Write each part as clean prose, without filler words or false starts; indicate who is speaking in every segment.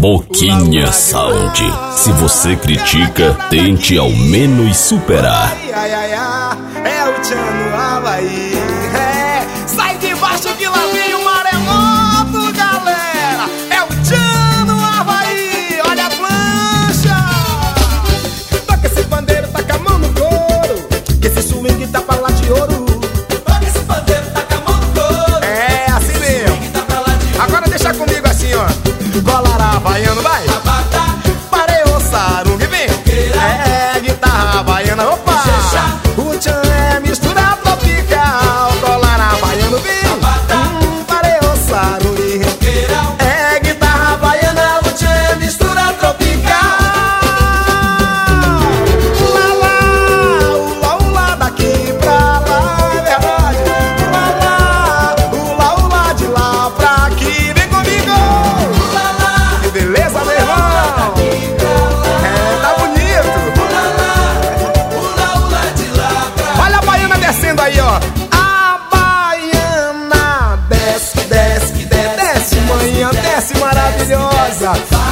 Speaker 1: Boquinha Sound. Se você critica, tente ao menos superar.
Speaker 2: Ai, ai, ai, é o Tchan no Havaí. Sai de baixo que lá vem o maremoto, galera. É o Tchan no Havaí. Olha a plancha. Toca esse pandeiro, taca a mão no couro, que esse swing tá pra lá de ouro.
Speaker 3: Toca esse pandeiro, taca a mão no couro.
Speaker 2: É assim mesmo.
Speaker 3: Tá pra lá de ouro.
Speaker 2: Agora deixa comigo assim, ó. Colará havaiano, vai. Pareou sarung, vem. É guitarra havaiana, opa. O Tchan é mistura tropical. Colará havaiano, vem. Pareou sarung. É guitarra havaiana, o Tchan é mistura tropical. Lá, lá, ula, ula, daqui pra lá, é verdade. Ula, ula, de lá pra aqui, vem comigo. Que beleza, meu irmão. Tá bonito. Olha a baiana descendo aí, ó. A baiana desce, desce, desce, desce, manhã, desce maravilhosa.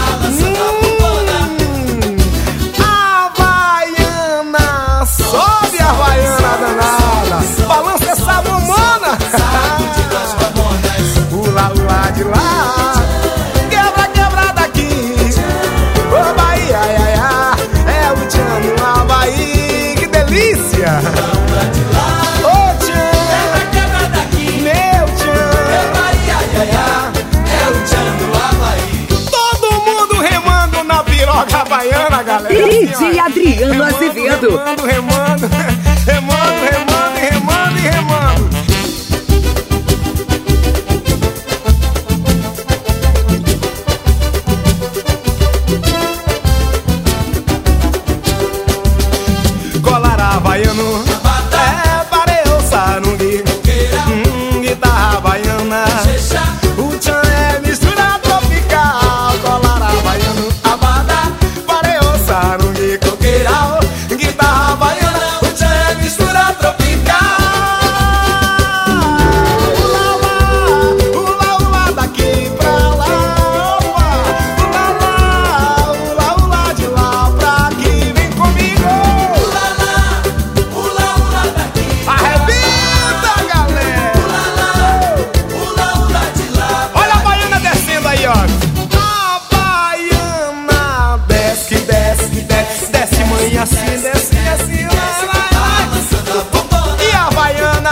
Speaker 2: A baiana sobe, a baiana danada. Balança essa mamona. Ula, ula de lá. Quebra, quebra daqui. Ô Bahia, ai, ai, ai. É o Tchan no Havaí. Que delícia. Ô Tchan, meu Tchan. Todo mundo remando na piroca havaiana, galera.
Speaker 4: DJ Adriano Azevedo.
Speaker 2: Remando, remando, remando, remando, remando e remando. Colará havaiano, é pareou sarung, guitarra havaiana. O Tchan é mistura tropical. Colará havaiano, abada, pareou sarung, coqueiral. Guitarra havaiana, o Tchan é mistura tropical. Ula, ula, daqui pra lá, ula, ula, de lá pra aqui, vem comigo. Arrebenta, galera. Olha a baiana descendo aí, ó. A baiana desce, que desce, que desce, desce, mãe, assim, desce, desce, e a baiana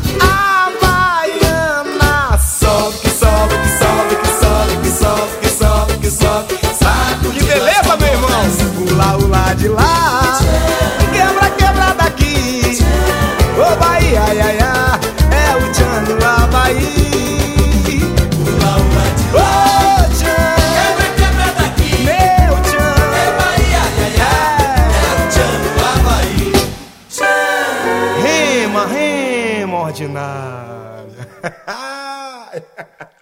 Speaker 2: sobe, que sobe, que sobe, que sobe, que sobe, que sobe, que sobe. Que beleza, meu irmão. Ula, ula de lá. Quebra, quebra daqui. Ô Bahia, ai, ai, ai. É o Tchan no Havaí. Ô Tchan, meu Tchan. Rema, rema, ordinária.